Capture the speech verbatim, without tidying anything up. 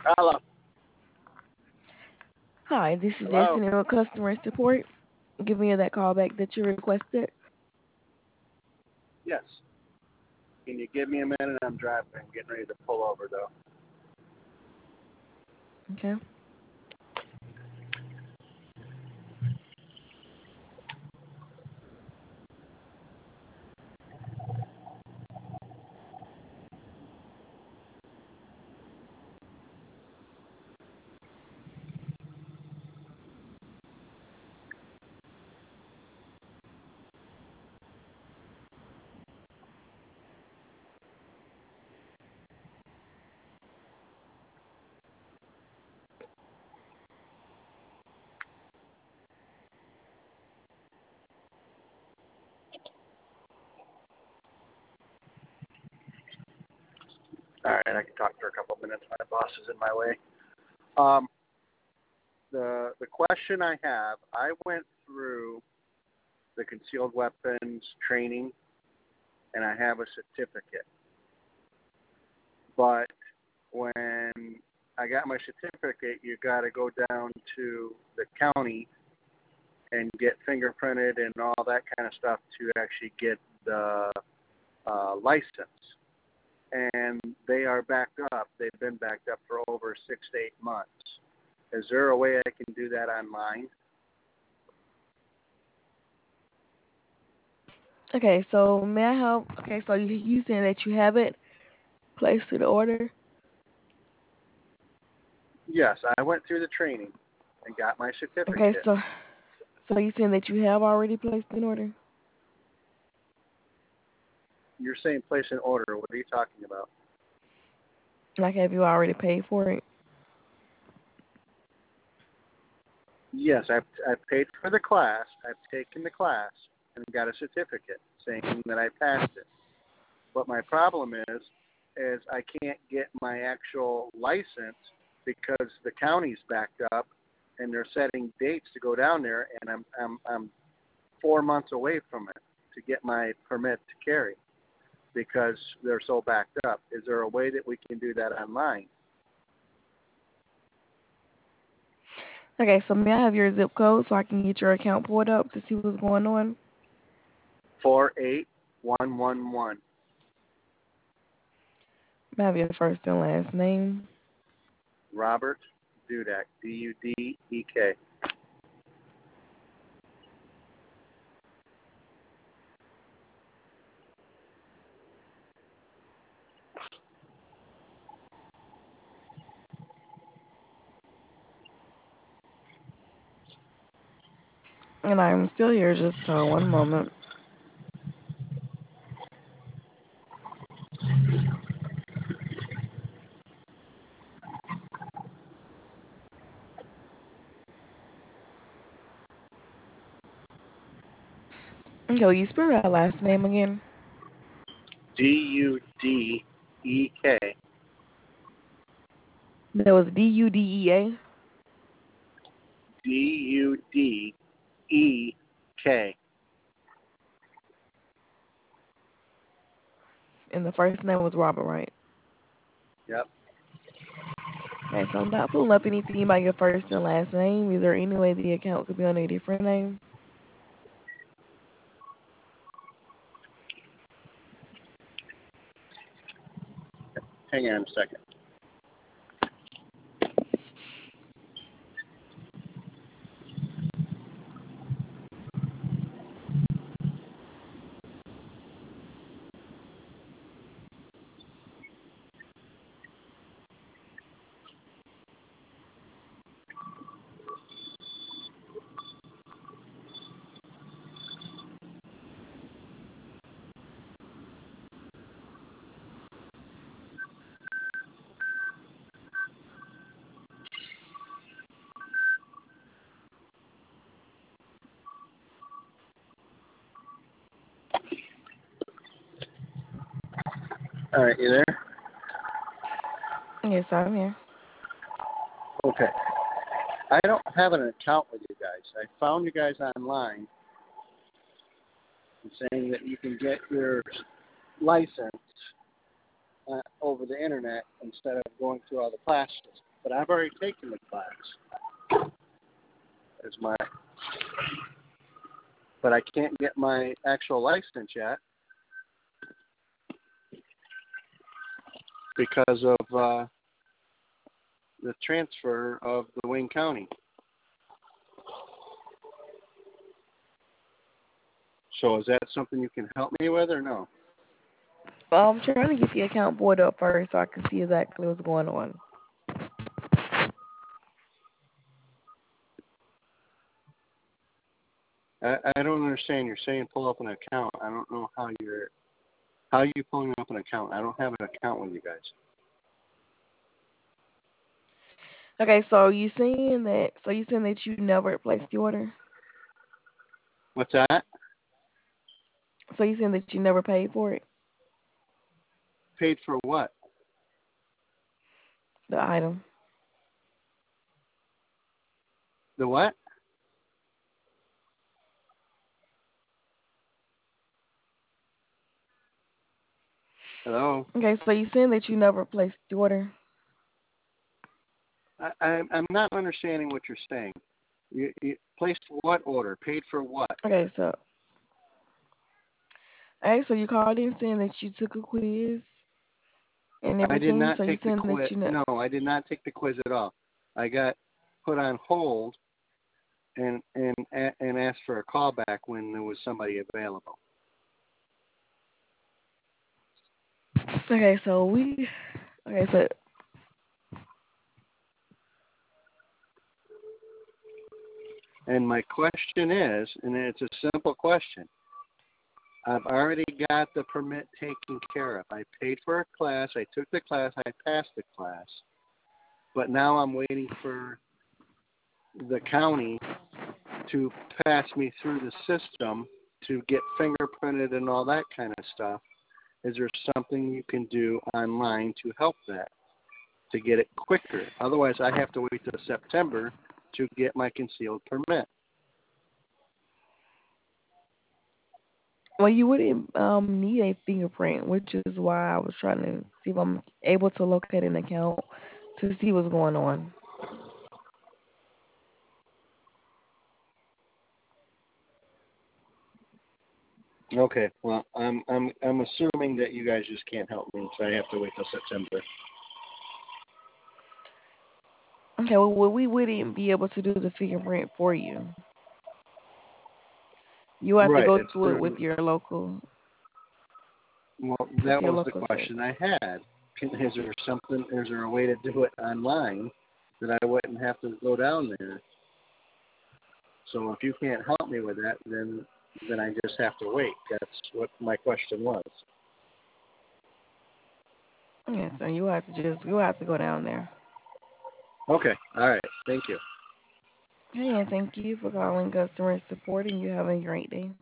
Hello. Hi, this is Hello. Arsenal Customer Support. Give me that call back that you requested. Yes. Can you give me a minute? I'm driving. I'm getting ready to pull over, though. Okay. All right, I can talk for a couple of minutes. My boss is in my way. Um, the the question I have, I went through the concealed weapons training, and I have a certificate. But when I got my certificate, you got to go down to the county and get fingerprinted and all that kind of stuff to actually get the uh, license. And they are backed up. They've been backed up for over six to eight months. Is there a way I can do that online? Okay, so may I help? Okay, so you, you saying that you have it placed to the order? Yes, I went through the training and got my Okay, certificate. so so you saying that you have already placed an order? You're saying place an order. What are you talking about? Like, have you already paid for it? Yes, I've, I've paid for the class. I've taken the class and got a certificate saying that I passed it. But my problem is, is I can't get my actual license because the county's backed up and they're setting dates to go down there, and I'm I'm I'm four months away from it to get my permit to carry because they're so backed up. Is there a way that we can do that online? Okay, so may I have your zip code so I can get your account pulled up to see what's going on? Four eight one one one. May I have your first and last name? Robert Dudek. D U D E K. And I'm still here, just uh, one moment. Okay, will you spell that last name again? D U D E K. That was D U D E A. D U D E K. And the first name was Robert, right? Yep. Okay, so I'm not pulling up anything about your first and last name. Is there any way the account could be on a different name? Hang on a second. All right, you there? Yes, I'm here. Okay. I don't have an account with you guys. I found you guys online saying that you can get your license uh, over the internet instead of going through all the classes. but I've already taken the class. As my, but I can't get my actual license yet because of uh, the transfer of the Wayne County. So is that something you can help me with or no? Well, I'm trying to get the account board up first so I can see exactly what's going on. I, I don't understand. You're saying pull up an account. I don't know how you're how are you pulling up an account. I don't have an account with you guys. Okay, so you saying that so you saying that you never placed the order? What's that? So you saying that you never paid for it? Paid for what? The item. The what? Hello? Okay, so you saying that you never placed the order? I, I, I'm not understanding what you're saying. You, you placed what order? Paid for what? Okay, so okay, so you called in saying that you took a quiz and I did everything. not So you take the saying that quiz. you know? No, I did not take the quiz at all. I got put on hold and and and asked for a call back when there was somebody available. Okay, so we okay, so And my question is, and it's a simple question. I've already got the permit taken care of. I paid for a class. I took the class. I passed the class. But now I'm waiting for the county to pass me through the system to get fingerprinted and all that kind of stuff. Is there something you can do online to help that, to get it quicker? Otherwise, I have to wait till September to get my concealed permit. well, you wouldn't um, need a fingerprint, which is why I was trying to see if I'm able to locate an account to see what's going on. Okay, well, I'm I'm I'm assuming that you guys just can't help me, so I have to wait till September. Okay, well, well, we wouldn't be able to do the fingerprint for you. You have to Right. go It's through it with through. your local, Well, with that your was the local service. question I had. Can, is there something? Is there a way to do it online that I wouldn't have to go down there? So if you can't help me with that, then then I just have to wait. That's what my question was. Yeah, so you have to just you have to go down there. Okay. All right. Thank you. Okay, and thank you for calling customer support, and you have a great day.